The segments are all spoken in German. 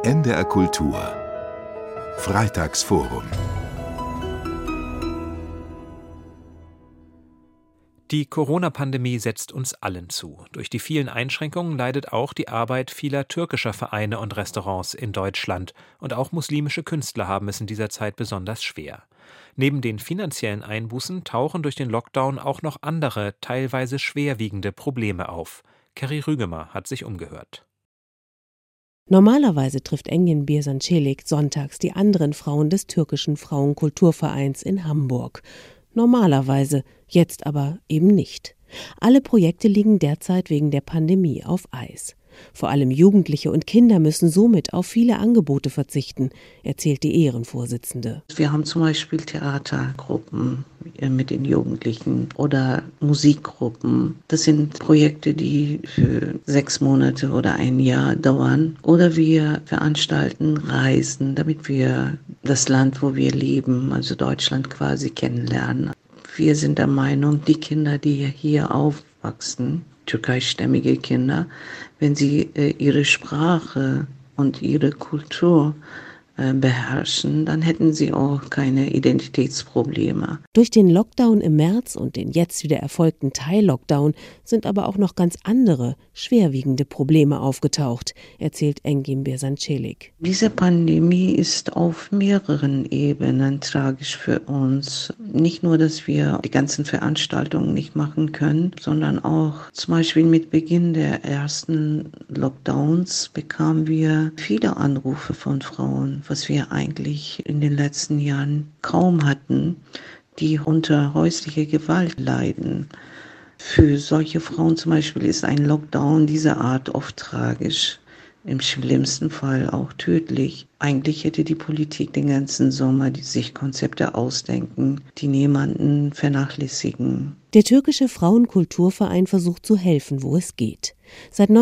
NDR Kultur Freitagsforum. Die Corona-Pandemie setzt uns allen zu. Durch die vielen Einschränkungen leidet auch die Arbeit vieler türkischer Vereine und Restaurants in Deutschland. Und auch muslimische Künstler haben es in dieser Zeit besonders schwer. Neben den finanziellen Einbußen tauchen durch den Lockdown auch noch andere, teilweise schwerwiegende Probleme auf. Kerry Rügemer hat sich umgehört. Normalerweise trifft Engin Birsan-Çelik sonntags die anderen Frauen des türkischen Frauenkulturvereins in Hamburg. Normalerweise, jetzt aber eben nicht. Alle Projekte liegen derzeit wegen der Pandemie auf Eis. Vor allem Jugendliche und Kinder müssen somit auf viele Angebote verzichten, erzählt die Ehrenvorsitzende. Wir haben zum Beispiel Theatergruppen mit den Jugendlichen oder Musikgruppen. Das sind Projekte, die für 6 Monate oder ein Jahr dauern. Oder wir veranstalten Reisen, damit wir das Land, wo wir leben, also Deutschland quasi kennenlernen. Wir sind der Meinung, die Kinder, die hier aufwachsen, türkeistämmige Kinder, wenn sie ihre Sprache und ihre Kultur beherrschen, dann hätten sie auch keine Identitätsprobleme. Durch den Lockdown im März und den jetzt wieder erfolgten Teil-Lockdown sind aber auch noch ganz andere, schwerwiegende Probleme aufgetaucht, erzählt Engin Birsan-Çelik. Diese Pandemie ist auf mehreren Ebenen tragisch für uns. Nicht nur, dass wir die ganzen Veranstaltungen nicht machen können, sondern auch zum Beispiel mit Beginn der ersten Lockdowns bekamen wir viele Anrufe von Frauen, was wir eigentlich in den letzten Jahren kaum hatten, die unter häuslicher Gewalt leiden. Für solche Frauen zum Beispiel ist ein Lockdown dieser Art oft tragisch, im schlimmsten Fall auch tödlich. Eigentlich hätte die Politik den ganzen Sommer sich Konzepte ausdenken, die niemanden vernachlässigen. Der türkische Frauenkulturverein versucht zu helfen, wo es geht. Seit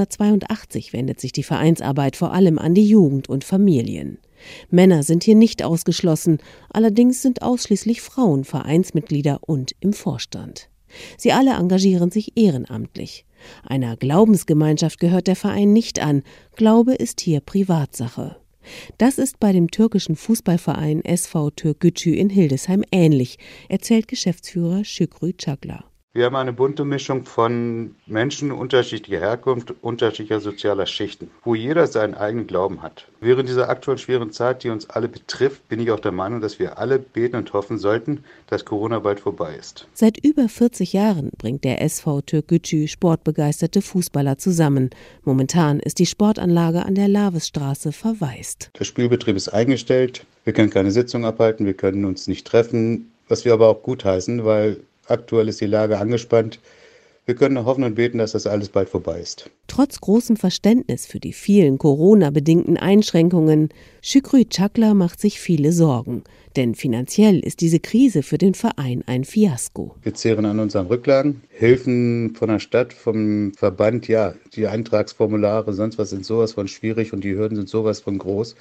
1982 wendet sich die Vereinsarbeit vor allem an die Jugend und Familien. Männer sind hier nicht ausgeschlossen, allerdings sind ausschließlich Frauen Vereinsmitglieder und im Vorstand. Sie alle engagieren sich ehrenamtlich. Einer Glaubensgemeinschaft gehört der Verein nicht an. Glaube ist hier Privatsache. Das ist bei dem türkischen Fußballverein SV Türkgücü in Hildesheim ähnlich, erzählt Geschäftsführer Şükrü Çakla. Wir haben eine bunte Mischung von Menschen unterschiedlicher Herkunft, unterschiedlicher sozialer Schichten, wo jeder seinen eigenen Glauben hat. Während dieser aktuellen schweren Zeit, die uns alle betrifft, bin ich auch der Meinung, dass wir alle beten und hoffen sollten, dass Corona bald vorbei ist. Seit über 40 Jahren bringt der SV Türkgücü sportbegeisterte Fußballer zusammen. Momentan ist die Sportanlage an der Lavesstraße verwaist. Der Spielbetrieb ist eingestellt, wir können keine Sitzung abhalten, wir können uns nicht treffen, was wir aber auch gutheißen, weil aktuell ist die Lage angespannt. Wir können nur hoffen und beten, dass das alles bald vorbei ist. Trotz großem Verständnis für die vielen Corona-bedingten Einschränkungen, Şükrü Çakla macht sich viele Sorgen. Denn finanziell ist diese Krise für den Verein ein Fiasko. Wir zehren an unseren Rücklagen. Hilfen von der Stadt, vom Verband, ja, die Eintragsformulare, sonst was sind sowas von schwierig und die Hürden sind sowas von groß.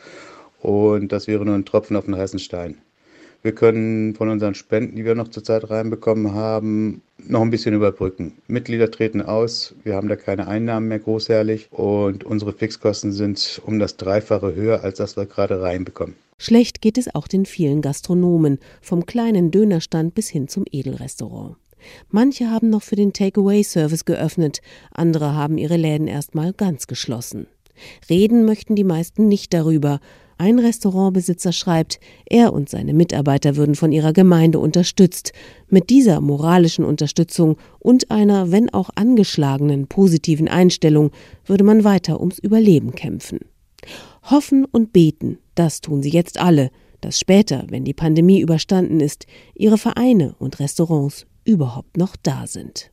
Und das wäre nur ein Tropfen auf den heißen Stein. Wir können von unseren Spenden, die wir noch zurzeit reinbekommen haben, noch ein bisschen überbrücken. Mitglieder treten aus, wir haben da keine Einnahmen mehr großjährlich und unsere Fixkosten sind um das Dreifache höher, als das wir gerade reinbekommen. Schlecht geht es auch den vielen Gastronomen, vom kleinen Dönerstand bis hin zum Edelrestaurant. Manche haben noch für den Takeaway-Service geöffnet, andere haben ihre Läden erstmal ganz geschlossen. Reden möchten die meisten nicht darüber. Ein Restaurantbesitzer schreibt, er und seine Mitarbeiter würden von ihrer Gemeinde unterstützt. Mit dieser moralischen Unterstützung und einer, wenn auch angeschlagenen, positiven Einstellung würde man weiter ums Überleben kämpfen. Hoffen und beten, das tun sie jetzt alle, dass später, wenn die Pandemie überstanden ist, ihre Vereine und Restaurants überhaupt noch da sind.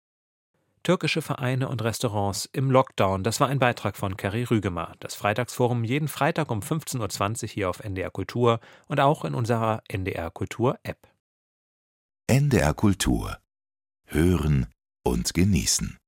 Türkische Vereine und Restaurants im Lockdown. Das war ein Beitrag von Kerry Rügemer. Das Freitagsforum jeden Freitag um 15.20 Uhr hier auf NDR Kultur und auch in unserer NDR Kultur App. NDR Kultur. Hören und genießen.